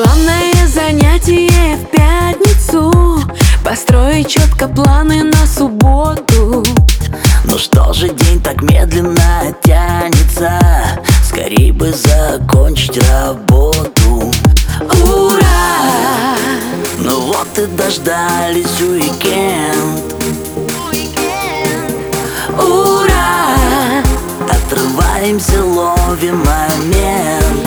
Главное занятие в пятницу — построить четко планы на субботу. Ну что же день так медленно тянется? Скорей бы закончить работу. Ура! Ну вот и дождались уикенд. Ура! Отрываемся, ловим момент.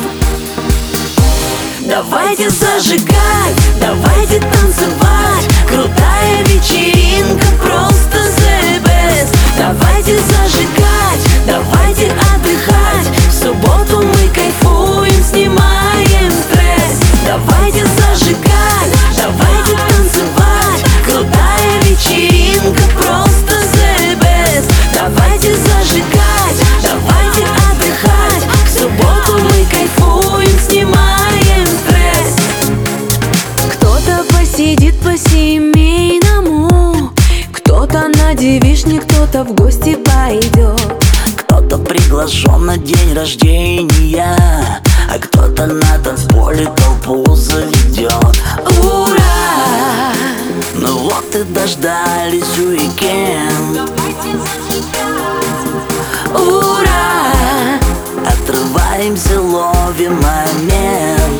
Давайте зажигать, давайте танцевать. Крутая вечеринка, просто the best. Давайте зажигать, давайте отдыхать. В субботу мы кайфуем, снимаем стресс. Давайте зажигать, давайте танцевать. Крутая вечеринка, просто the best. Давайте зажигать, давайте отдыхать. В субботу мы кайфуем, снимаем стресс. Кто-то посидит по-семейному, кто-то на девичник, кто-то в гости пойдет. Кто-то приглашен на день рождения, а кто-то на танцполе толпу заведет. Ура! Ну вот и дождались уикенд. Ура! Отрываемся, ловим момент.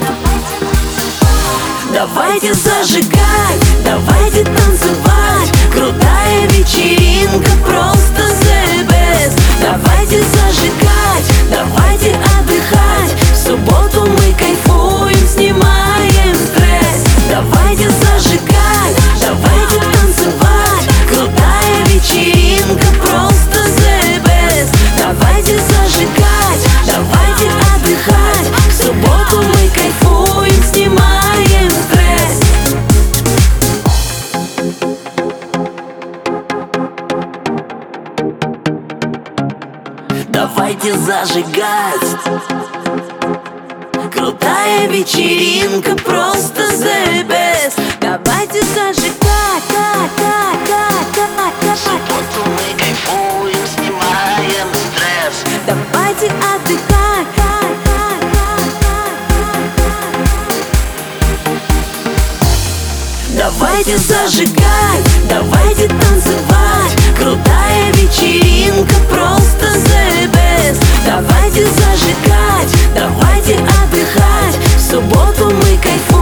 Давайте зажигать, давайте танцевать. Крутая вечеринка, просто the best. Давайте зажигать, давайте отдыхать. В субботу мы кайфуем, снимаем стресс. Давайте зажигать, давайте танцевать. Крутая вечеринка, просто the best. Давайте зажигать, давайте отдыхать. В субботу мы кайфуем, снимаем стресс. Давайте зажигать. Крутая вечеринка, просто the best. Давайте зажигать, Вот мы кайфуем, снимаем стресс. давайте отдыхать. Давайте зажигать, давайте танцевать. Крутая вечеринка, просто the best. Давайте зажигать, давайте отдыхать. В субботу мы кайфуем.